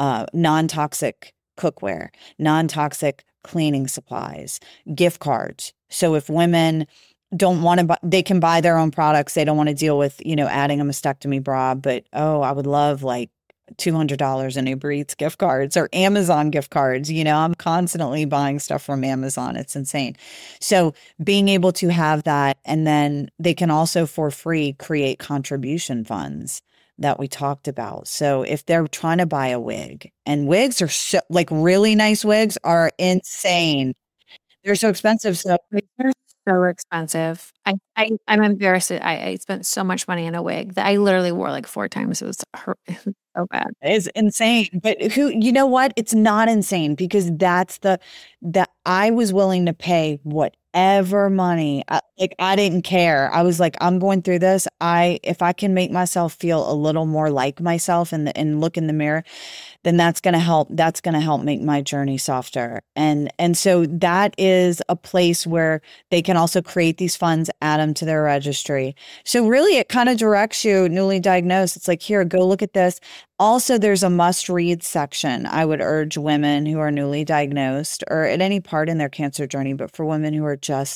non-toxic cookware, non-toxic cleaning supplies, gift cards. So if women don't want to buy, they can buy their own products. They don't want to deal with, adding a mastectomy bra, but I would love like $200 in Uber Eats gift cards or Amazon gift cards. I'm constantly buying stuff from Amazon. It's insane. So being able to have that, and then they can also for free create contribution funds that we talked about. So if they're trying to buy a wig, and wigs are so, like really nice wigs are insane. They're so expensive. So They're so expensive. I'm embarrassed. I spent so much money on a wig that I literally wore like 4 times. It was so bad. it's insane. But you know what? It's not insane, because that I was willing to pay whatever money. I didn't care. I was like, I'm going through this. If I can make myself feel a little more like myself and look in the mirror, then that's going to help. That's going to help make my journey softer. And so that is a place where they can also create these funds, add them to their registry. So really it kind of directs you, newly diagnosed. It's like, here, go look at this. Also, there's a must read section. I would urge women who are newly diagnosed or at any part in their cancer journey, but for women who are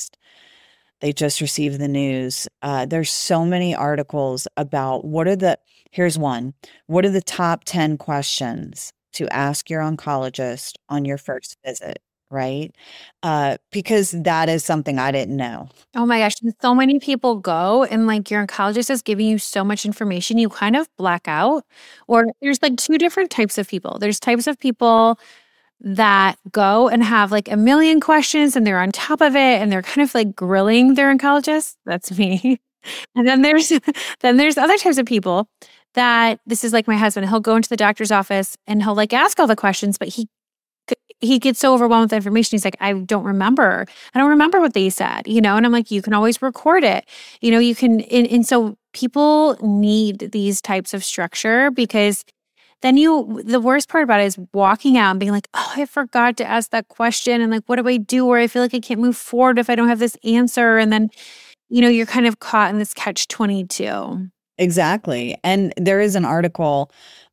they just received the news. There's so many articles about here's one. What are the top 10 questions to ask your oncologist on your first visit, right? Because that is something I didn't know. Oh my gosh. And so many people go, and like your oncologist is giving you so much information, you kind of black out. Or there's like two different types of people. There's types of people that go and have like a million questions and they're on top of it and they're kind of like grilling their oncologist. That's me. And then there's other types of people that, this is like my husband, he'll go into the doctor's office and he'll like ask all the questions, but he gets so overwhelmed with information. He's like, I don't remember. I don't remember what they said, you know? And I'm like, you can always record it. You know, you can, and so people need these types of structure because then the worst part about it is walking out and being like, oh, I forgot to ask that question. And like, what do I do? Or I feel like I can't move forward if I don't have this answer. And then, you know, you're kind of caught in this catch 22. Exactly. And there is an article,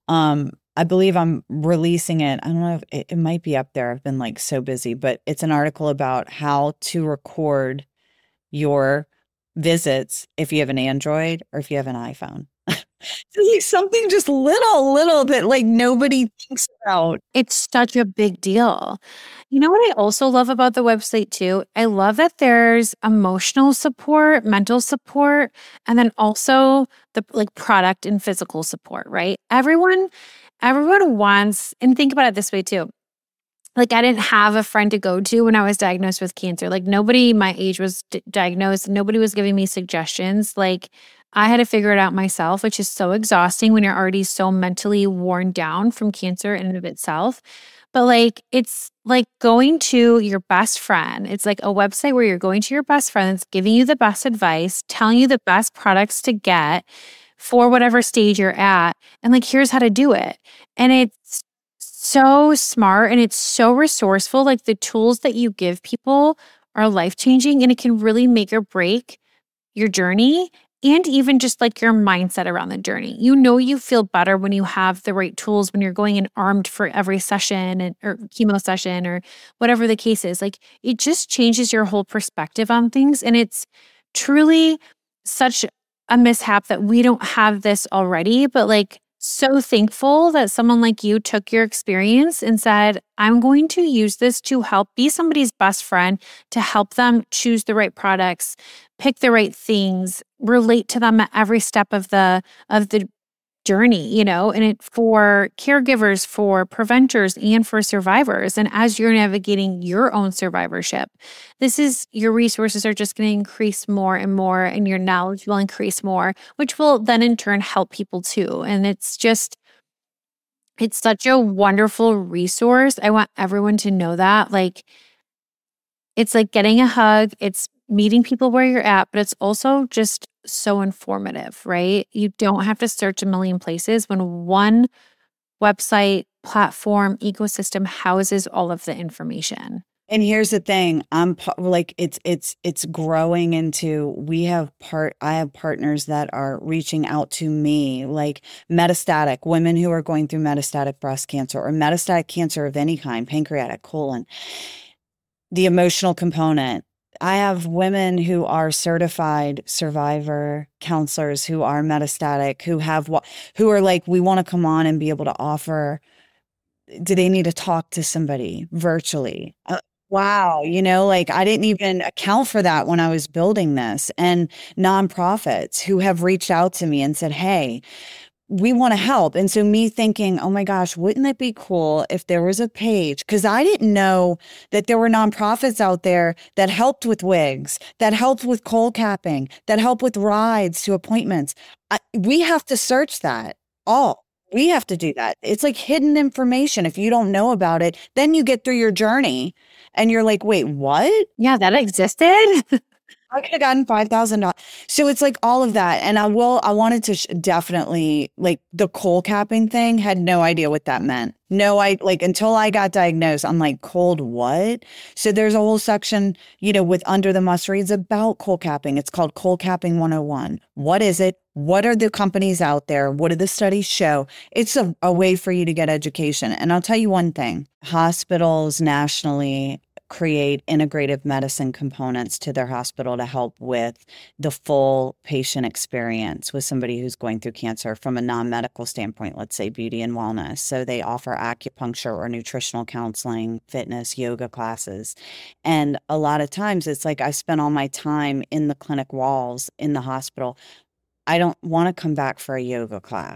I believe I'm releasing it. I don't know if it might be up there. I've been like so busy, but it's an article about how to record your visits if you have an Android or if you have an iPhone. It's like something just little that like nobody thinks about. It's such a big deal. You know what I also love about the website too? I love that there's emotional support, mental support, and then also the like product and physical support, right? Everyone wants, and think about it this way too. Like I didn't have a friend to go to when I was diagnosed with cancer. Like nobody my age was diagnosed. Nobody was giving me suggestions. Like I had to figure it out myself, which is so exhausting when you're already so mentally worn down from cancer in and of itself. But like it's like going to your best friend. It's like a website where you're going to your best friend that's giving you the best advice, telling you the best products to get for whatever stage you're at. And like, here's how to do it. And it's so smart and it's so resourceful. Like the tools that you give people are life changing and it can really make or break your journey and even just like your mindset around the journey. You know, you feel better when you have the right tools, when you're going in armed for every session or chemo session or whatever the case is. Like it just changes your whole perspective on things. And it's truly such a mishap that we don't have this already, but like so thankful that someone like you took your experience and said, I'm going to use this to help be somebody's best friend, to help them choose the right products, pick the right things, relate to them at every step of the journey, you know, and it for caregivers, for preventers, and for survivors. And as you're navigating your own survivorship, your resources are just going to increase more and more, and your knowledge will increase more, which will then in turn help people too. And it's such a wonderful resource. I want everyone to know that. Like, it's like getting a hug, it's meeting people where you're at, but it's also just so informative, right? You don't have to search a million places when one website, platform, ecosystem houses all of the information. And here's the thing, like it's growing into I have partners that are reaching out to me, like metastatic women who are going through metastatic breast cancer or metastatic cancer of any kind, pancreatic, colon, the emotional component. I have women who are certified survivor counselors who are metastatic, who are like, we want to come on and be able to offer, do they need to talk to somebody virtually? Wow, like I didn't even account for that when I was building this. And nonprofits who have reached out to me and said, hey, we want to help. And so me thinking, oh my gosh, wouldn't it be cool if there was a page? Because I didn't know that there were nonprofits out there that helped with wigs, that helped with cold capping, that helped with rides to appointments. We have to search that all. We have to do that. It's like hidden information. If you don't know about it, then you get through your journey and you're like, wait, what? Yeah, that existed. I could have gotten $5,000. So it's like all of that. And I wanted to definitely, like, the cold capping thing, had no idea what that meant. No, until I got diagnosed, I'm like, cold what? So there's a whole section, with Under the Must Reads about cold capping. It's called Cold Capping 101. What is it? What are the companies out there? What do the studies show? It's a way for you to get education. And I'll tell you one thing, hospitals nationally create integrative medicine components to their hospital to help with the full patient experience with somebody who's going through cancer from a non-medical standpoint, let's say beauty and wellness. So they offer acupuncture or nutritional counseling, fitness, yoga classes. And a lot of times it's like I spent all my time in the clinic walls in the hospital. I don't want to come back for a yoga class.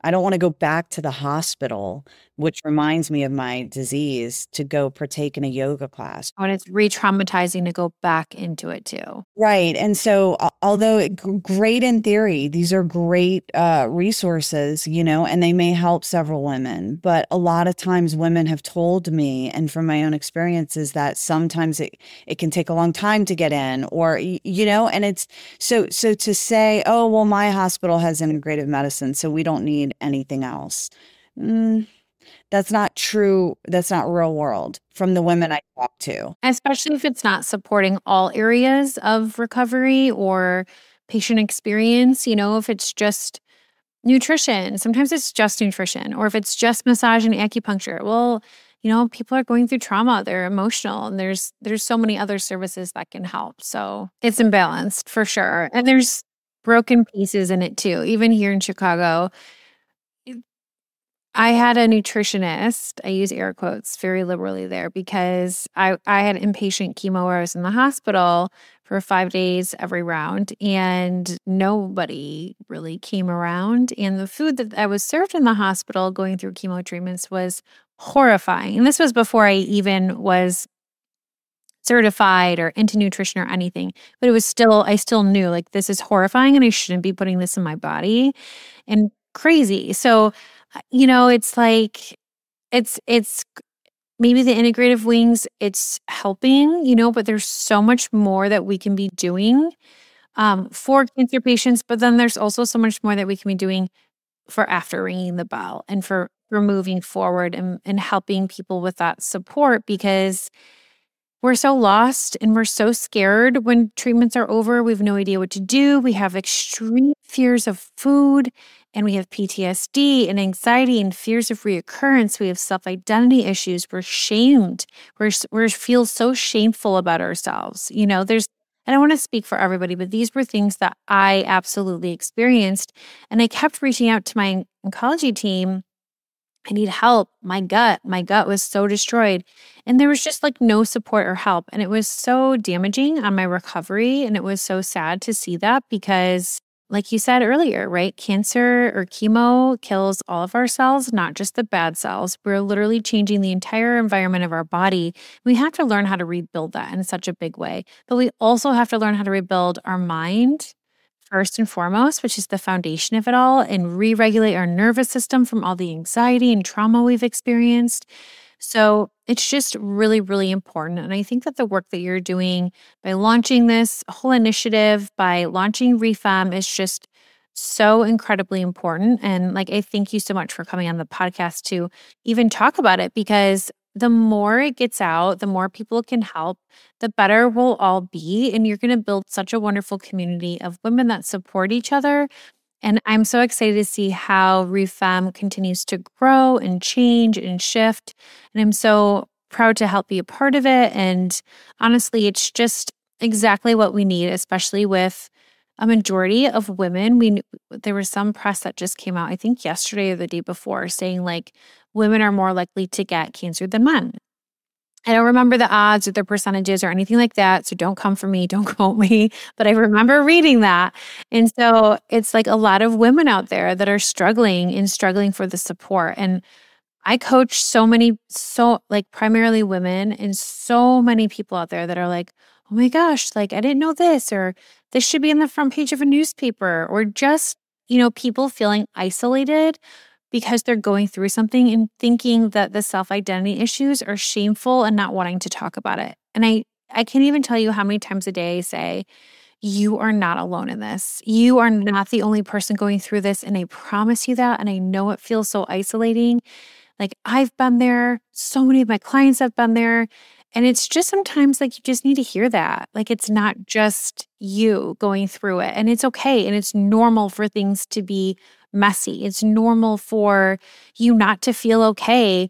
I don't want to go back to the hospital, which reminds me of my disease, to go partake in a yoga class. When it's re-traumatizing to go back into it too. Right. And so, although great in theory, these are great resources, and they may help several women. But a lot of times, women have told me, and from my own experiences, that sometimes it can take a long time to get in, or, and it's so to say, oh, well, my hospital has integrative medicine, so we don't need anything else. Mm, that's not true. That's not real world from the women I talk to. Especially if it's not supporting all areas of recovery or patient experience, if it's just nutrition, sometimes it's just nutrition, or if it's just massage and acupuncture. Well, people are going through trauma, they're emotional, and there's so many other services that can help. So it's imbalanced for sure. And there's broken pieces in it too. Even here in Chicago, I had a nutritionist, I use air quotes very liberally there, because I had inpatient chemo where I was in the hospital for 5 days every round, and nobody really came around. And the food that I was served in the hospital going through chemo treatments was horrifying. And this was before I even was certified or into nutrition or anything. But I still knew, like, this is horrifying and I shouldn't be putting this in my body, and crazy. So, it's like, it's maybe the integrative wings, it's helping, but there's so much more that we can be doing for cancer patients. But then there's also so much more that we can be doing for after ringing the bell, and for moving forward, and helping people with that support, because we're so lost and we're so scared when treatments are over. We have no idea what to do. We have extreme fears of food, and we have PTSD and anxiety and fears of reoccurrence. We have self-identity issues. We're shamed. We feel so shameful about ourselves. I don't want to speak for everybody, but these were things that I absolutely experienced. And I kept reaching out to my oncology team. I need help. My gut was so destroyed. And there was just like no support or help. And it was so damaging on my recovery. And it was so sad to see that, because, like you said earlier, right? Cancer or chemo kills all of our cells, not just the bad cells. We're literally changing the entire environment of our body. We have to learn how to rebuild that in such a big way. But we also have to learn how to rebuild our mind first and foremost, which is the foundation of it all, and re-regulate our nervous system from all the anxiety and trauma we've experienced. So it's just really, really important. And I think that the work that you're doing by launching this whole initiative, by launching ReFem, is just so incredibly important. And I thank you so much for coming on the podcast to even talk about it, because the more it gets out, the more people can help, the better we'll all be. And you're going to build such a wonderful community of women that support each other. And I'm so excited to see how ReFem continues to grow and change and shift. And I'm so proud to help be a part of it. And honestly, it's just exactly what we need, especially with a majority of women. There was some press that just came out, I think yesterday or the day before, saying women are more likely to get cancer than men. I don't remember the odds or the percentages or anything like that, so don't come for me, don't quote me, but I remember reading that. And so it's a lot of women out there that are struggling for the support. And I coach primarily women, and so many people out there that are like, oh my gosh, I didn't know this, or this should be on the front page of a newspaper, or just, people feeling isolated because they're going through something and thinking that the self-identity issues are shameful and not wanting to talk about it. And I can't even tell you how many times a day I say, you are not alone in this. You are not the only person going through this. And I promise you that. And I know it feels so isolating. I've been there. So many of my clients have been there. And it's just sometimes you just need to hear that. It's not just you going through it. And it's okay. And it's normal for things to be messy. It's normal for you not to feel okay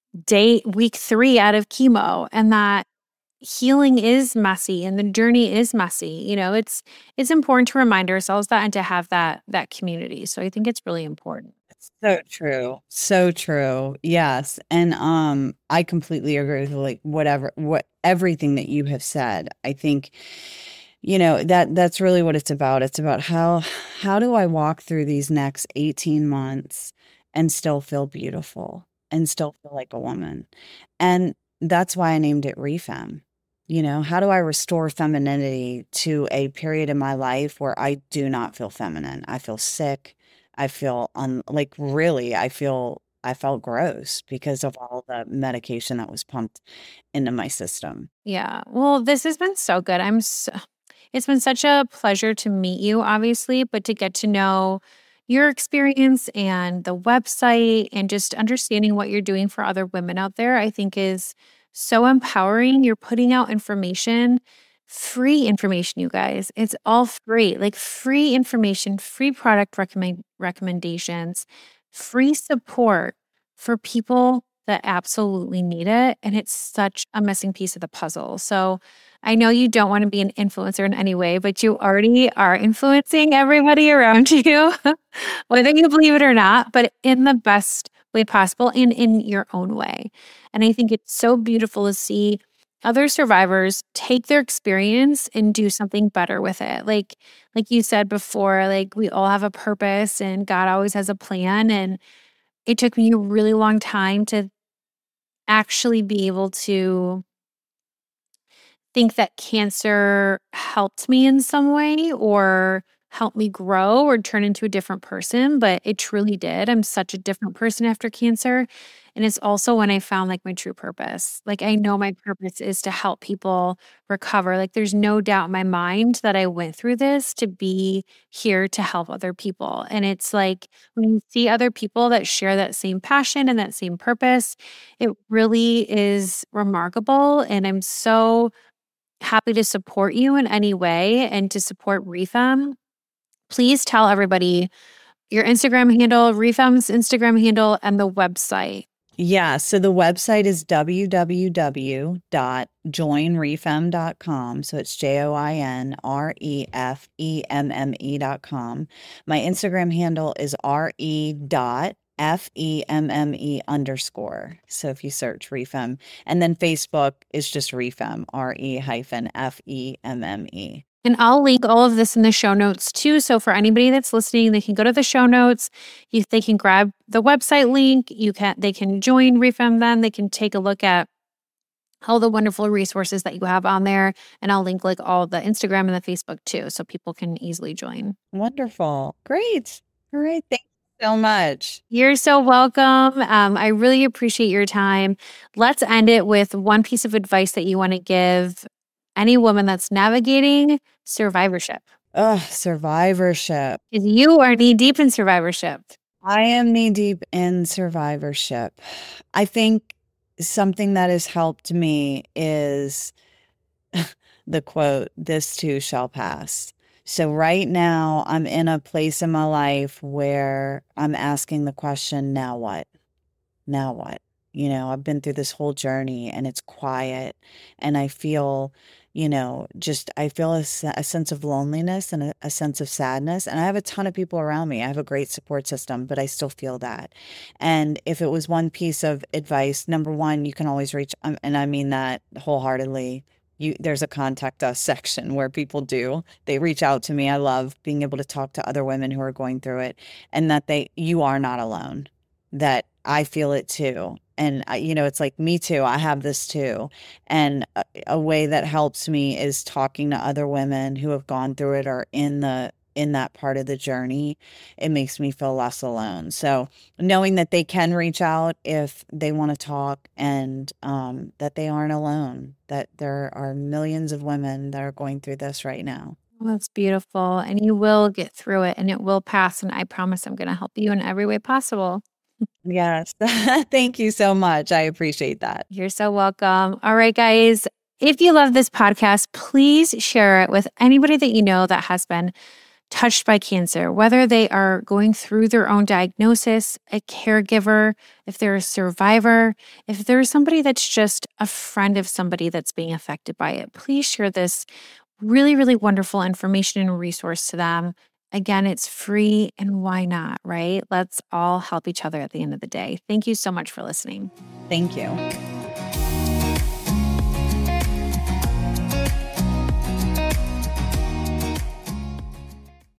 week 3 out of chemo, and that healing is messy and the journey is messy. It's important to remind ourselves that, and to have that community. So I think it's really important. So true. So true. Yes. And I completely agree with what everything that you have said. I think that's really what it's about. It's about how do I walk through these next 18 months and still feel beautiful and still feel like a woman. And that's why I named it Refem. How do I restore femininity to a period in my life where I do not feel feminine? I feel sick. I feel like really, I felt gross because of all the medication that was pumped into my system. Yeah. Well, this has been so good. It's been such a pleasure to meet you, obviously, but to get to know your experience and the website and just understanding what you're doing for other women out there, I think is so empowering. You're putting out information, free information, you guys. It's all free, like free information, free product recommendations, free support for people that absolutely need it. And it's such a missing piece of the puzzle. So I know you don't want to be an influencer in any way, but you already are influencing everybody around you, whether you believe it or not, but in the best way possible and in your own way. And I think it's so beautiful to see other survivors take their experience and do something better with it. Like you said before, like we all have a purpose and God always has a plan. And it took me a really long time to actually be able to think that cancer helped me in some way or helped me grow or turn into a different person, but it truly did. I'm such a different person after cancer. And it's also when I found like my true purpose. Like I know my purpose is to help people recover. Like there's no doubt in my mind that I went through this to be here to help other people. And it's like when you see other people that share that same passion and that same purpose, it really is remarkable. And I'm so happy to support you in any way and to support Refem. Please tell everybody your Instagram handle, Refem's Instagram handle, and the website. Yeah, so the website is www.joinrefem.com. So it's JOINREFEMME.com. My Instagram handle is re.FEMME_. So if you search Refem, and then Facebook is just Refem, RE-FEMME. And I'll link all of this in the show notes too. So for anybody that's listening, they can go to the show notes. They can grab the website link. They can join Refem then. They can take a look at all the wonderful resources that you have on there. And I'll link like all the Instagram and the Facebook too, so people can easily join. Wonderful. Great. All right. Thank you so much. You're so welcome. I really appreciate your time. Let's end it with one piece of advice that you want to give any woman that's navigating survivorship. Survivorship. Because you are knee deep in survivorship. I am knee deep in survivorship. I think something that has helped me is the quote, "This too shall pass." So right now, I'm in a place in my life where I'm asking the question, now what? Now what? I've been through this whole journey and it's quiet and I feel, I feel a sense of loneliness and a sense of sadness. And I have a ton of people around me. I have a great support system, but I still feel that. And if it was one piece of advice, number one, you can always reach, and I mean that wholeheartedly. There's a contact us section where they reach out to me. I love being able to talk to other women who are going through it and that you are not alone, that I feel it too. And it's like, me too. I have this too. And a way that helps me is talking to other women who have gone through it or in that part of the journey. It makes me feel less alone. So knowing that they can reach out if they want to talk and that they aren't alone, that there are millions of women that are going through this right now. Well, that's beautiful. And you will get through it and it will pass. And I promise I'm going to help you in every way possible. Yes. Thank you so much. I appreciate that. You're so welcome. All right, guys. If you love this podcast, please share it with anybody that you know that has been touched by cancer, whether they are going through their own diagnosis, a caregiver, if they're a survivor, if there's somebody that's just a friend of somebody that's being affected by it. Please share this really, really wonderful information and resource to them. Again, it's free, and why not, right? Let's all help each other at the end of the day. Thank you so much for listening. Thank you.